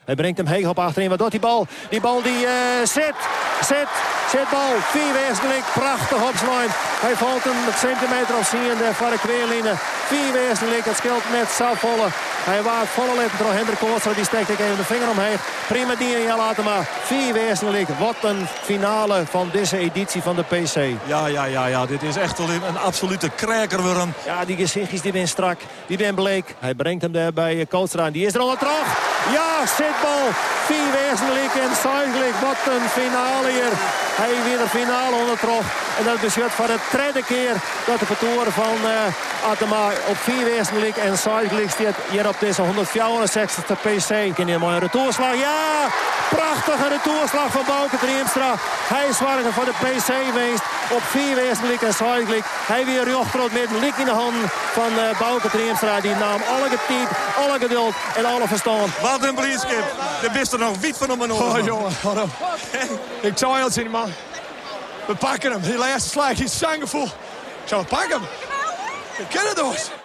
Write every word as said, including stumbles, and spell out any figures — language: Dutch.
Hij brengt hem heeg op achterin. Wat doet die bal? Die bal die uh, zit. Zit. Zit bal. Vier wezenlijk. Prachtig opslaan. Hij valt een centimeter of ziende voor de kweerlijnen. Vier wezenlijk. Het scheelt net zo volle. Hij waart volle letten door Hendrik Koortstra. Die steekt ik even de vinger omheen. Prima die en laten maar. Vier wezenlijk. Wat een finale van deze editie van de P C. Ja, ja, ja, ja. Dit is echt een, een absolute krijkerwurm. Ja, die gezichtjes die ben strak. Die ben bleek. Hij brengt hem daar bij Koortstra. Die is er onder terug. Ja, zitbal. Vier wezenlijk en zuidelijk. Wat een finale hier. Hij weer de finale onder terug. En dat beschut voor de tweede keer dat de vertoren van uh, Atema op vier wezenlijk en zuidelijk staat hier op deze honderdvierenzestigste P C. In een mooie retourslag. Ja, prachtige retourslag van Bouke Triemstra. Hij zorgde voor de P C geweest op vier wezenlijk en zuidelijk. Hij weer jochtrood met een lik in de hand van uh, Bouke Triemstra. Die nam alle getiet, alle geduld en alle verstand. Wat een blieskip. De wist er nog wiet van om een oor. Oh jongen, wat een... Ik zou heel zien, man. We pakken hem. Die laatste slag is zangevoel. Zou we pakken hem? Ik ken het dus.